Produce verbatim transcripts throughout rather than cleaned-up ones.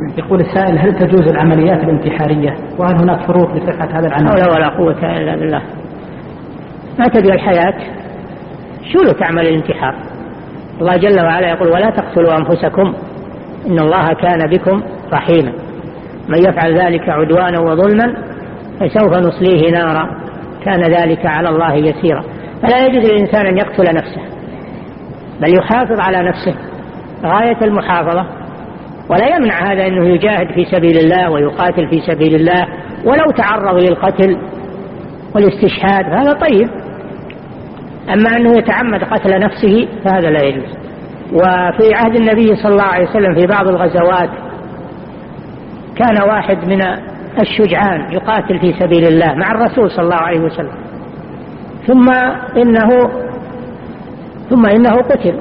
يقول السائل: هل تجوز العمليات الانتحارية؟ وهل هناك فروق لصحة هذا العمل؟ لا ولا قوة إلا بالله. ما تبي الحياة شو له تعمل الانتحار؟ الله جل وعلا يقول: ولا تقتلوا أنفسكم إن الله كان بكم رحيما من يفعل ذلك عدوانا وظلما فسوف نصليه نارا كان ذلك على الله يسيرا. فلا يجوز للإنسان أن يقتل نفسه، بل يحافظ على نفسه غاية المحافظة، ولا يمنع هذا أنه يجاهد في سبيل الله ويقاتل في سبيل الله ولو تعرض للقتل والاستشهاد، هذا طيب. أما أنه يتعمد قتل نفسه فهذا لا يجوز. وفي عهد النبي صلى الله عليه وسلم في بعض الغزوات كان واحد من الشجعان يقاتل في سبيل الله مع الرسول صلى الله عليه وسلم، ثم إنه ثم إنه قتل،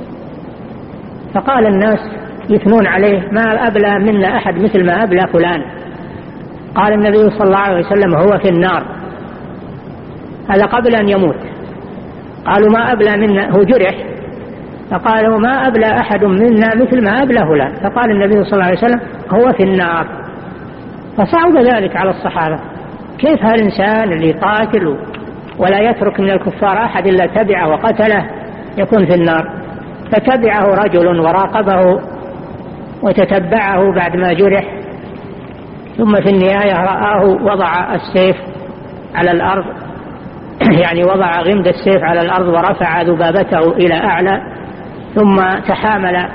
فقال الناس يثنون عليه: ما أبلى منا أحد مثل ما أبلى فلان. قال النبي صلى الله عليه وسلم: هو في النار. هذا قبل أن يموت. قالوا: ما أبلى منا، هو جرح، فقالوا: ما أبلى أحد منا مثل ما أبلى فلان. فقال النبي صلى الله عليه وسلم: هو في النار. فصعب ذلك على الصحابة، كيف هالإنسان اللي قاتل ولا يترك من الكفار أحد إلا تبعه وقتله يكون في النار؟ فتبعه رجل وراقبه وتتبعه بعد ما جرح، ثم في النهاية رآه وضع السيف على الأرض يعني وضع غمد السيف على الأرض ورفع ذبابته إلى أعلى، ثم تحامل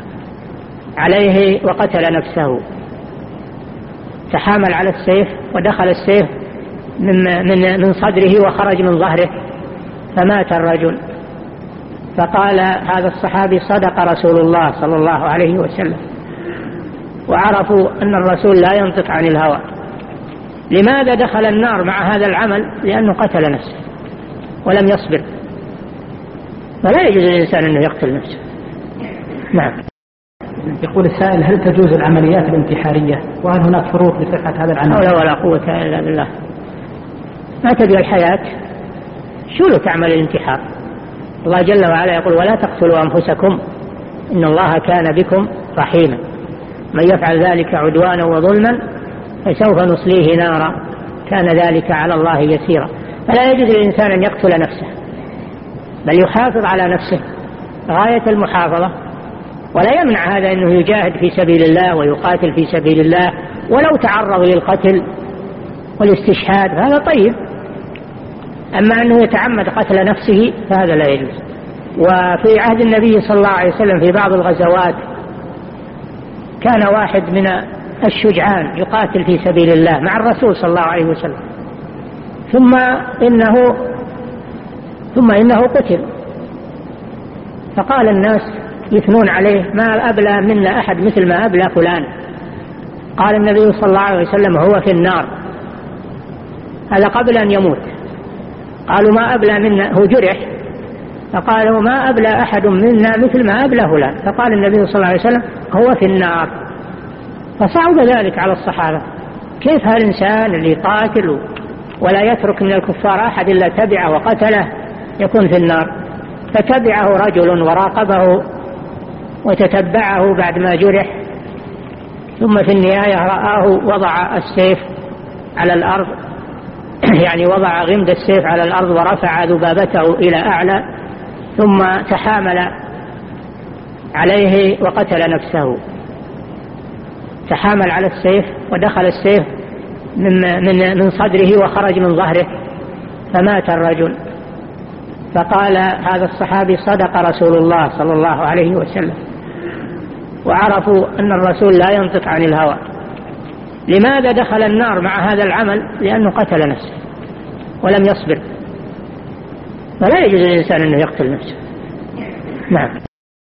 عليه وقتل نفسه. تحامل على السيف ودخل السيف من, من, من صدره وخرج من ظهره فمات الرجل. فقال هذا الصحابي: صدق رسول الله صلى الله عليه وسلم. وعرفوا أن الرسول لا ينطق عن الهوى. لماذا دخل النار مع هذا العمل؟ لأنه قتل نفسه ولم يصبر. فلا يجوز للإنسان أنه يقتل نفسه. نعم. يقول السائل: هل تجوز العمليات الانتحارية؟ وهل هناك فروق لصحة هذا العمل؟ لا ولا قوة إلا بالله. ما تبي الحياة شو له تعمل الانتحار؟ الله جل وعلا يقول: ولا تقتلوا أنفسكم إن الله كان بكم رحيما من يفعل ذلك عدوانا وظلما فسوف نصليه نارا كان ذلك على الله يسيرا. فلا يجوز للإنسان أن يقتل نفسه، بل يحافظ على نفسه غاية المحافظة، ولا يمنع هذا أنه يجاهد في سبيل الله ويقاتل في سبيل الله ولو تعرض للقتل والاستشهاد، هذا طيب. أما أنه يتعمد قتل نفسه فهذا لا يجوز. وفي عهد النبي صلى الله عليه وسلم في بعض الغزوات كان واحد من الشجعان يقاتل في سبيل الله مع الرسول صلى الله عليه وسلم، ثم إنه ثم إنه قتل، فقال الناس يثنون عليه: ما أبلى منا أحد مثل ما أبلى فلان. قال النبي صلى الله عليه وسلم: هو في النار. هذا قبل أن يموت. قالوا: ما أبلى منا، هو جرح، فقالوا: ما أبلى أحد منا مثل ما أبلى فلان. فقال النبي صلى الله عليه وسلم: هو في النار. فصعب ذلك على الصحابة، كيف هالإنسان اللي قاتل ولا يترك من الكفار أحد إلا تبعه وقتله يكون في النار؟ فتبعه رجل وراقبه وتتبعه بعد ما جرح، ثم في النهاية رآه وضع السيف على الأرض يعني وضع غمد السيف على الأرض ورفع ذبابته إلى أعلى، ثم تحامل عليه وقتل نفسه. تحامل على السيف ودخل السيف من, من, من صدره وخرج من ظهره فمات الرجل. فقال هذا الصحابي: صدق رسول الله صلى الله عليه وسلم. وعرفوا أن الرسول لا ينطق عن الهوى. لماذا دخل النار مع هذا العمل؟ لأنه قتل نفسه ولم يصبر. فلا يجوز للإنسان أنه يقتل نفسه. نعم.